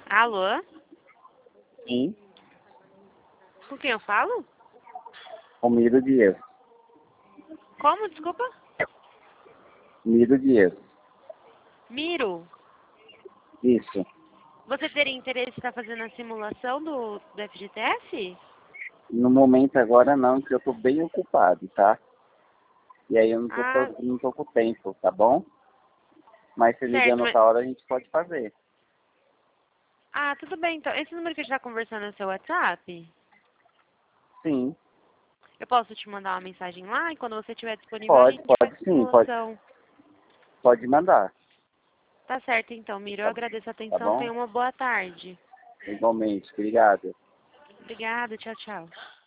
Alô? Sim, Com quem eu falo? Miro Dias. Como? Desculpa? Miro Dias. Miro. Isso. Você teria interesse em estar fazendo a simulação do FGTS? No momento agora não, porque eu tô bem ocupado, tá? E aí eu Ah, não tô com tempo, tá bom? Mas se certo. ligando outra hora a gente pode fazer. Ah, tudo bem então. Esse número que a gente está conversando é o seu WhatsApp? Sim, Eu posso te mandar uma mensagem lá e quando você estiver disponível a pode, gente faz pode a sim, pode, simulação. pode mandar, Tá certo então, Miro. Eu agradeço a tá atenção. bom? Tenha uma boa tarde. Igualmente, obrigado. Obrigada. Tchau, tchau.